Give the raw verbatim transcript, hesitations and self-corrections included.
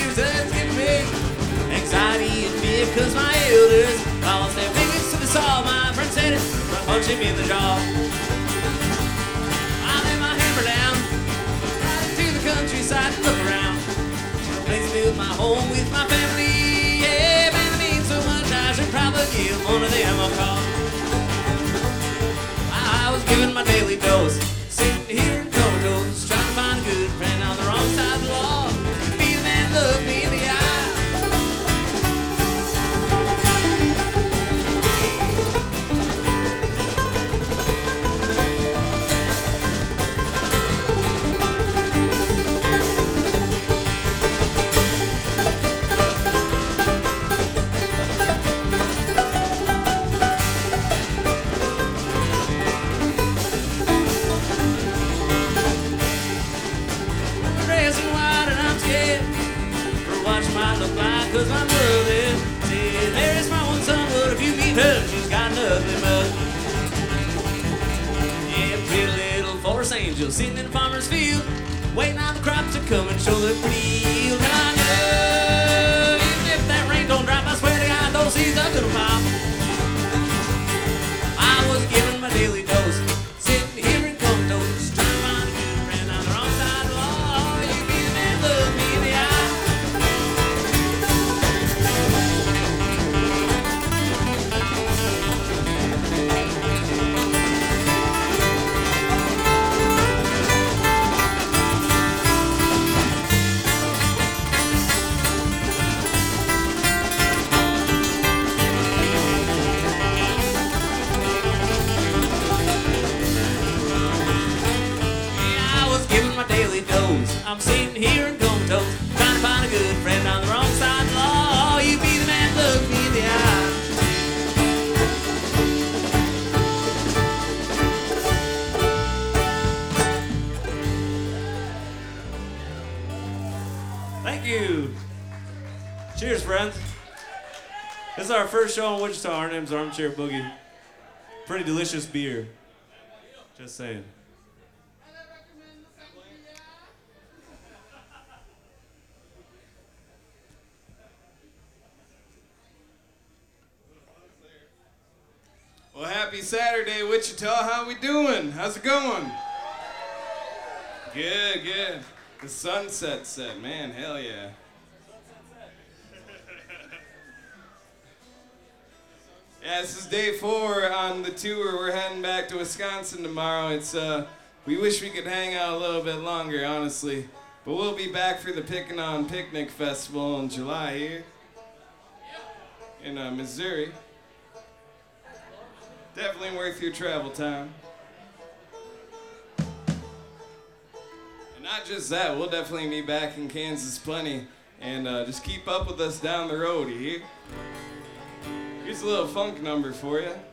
years that's given me anxiety and fear, cause my elders lost their biggest to the saw. My friend said it, I punched him in the jaw. I lay my hammer down, right into the countryside and look around. A place to build my home with my family. Yeah, man, it means so much, I should probably give one of them a call. I was given my daily dose, sitting here in comatose, trying to find a good friend on the wrong side of the law. Be the man, look me in the eye. Cause my mother said, there is my one son, but if you meet her, she's got nothing but. Yeah, pretty little forest angel sitting in a farmer's field, waiting on the crops to come and show their pretty yield. And I know, even if that rain don't drop, I swear to God, those seeds are gonna pop. I was given my daily dose, sitting here in comatose, trying to find a good friend on the wrong side of the law. You be the man, look me in the eye. I'm sitting here in comatose, trying to find a good friend on the wrong side of the law. You be the man, look me in the eye. Thank you. Cheers, friends. This is our first show in Wichita. Our name's Armchair Boogie. Pretty delicious beer. Just saying. Well, happy Saturday, Wichita. How we doing? How's it going? Good, good. The sunset set, man, hell yeah. Yeah, this is day four on the tour. We're heading back to Wisconsin tomorrow. It's uh, we wish we could hang out a little bit longer, honestly. But we'll be back for the Pickin' On Picnic Festival in July here in uh, Missouri. Definitely worth your travel time. And not just that, we'll definitely be back in Kansas plenty. And uh, just keep up with us down the road, you hear? Here's a little funk number for you.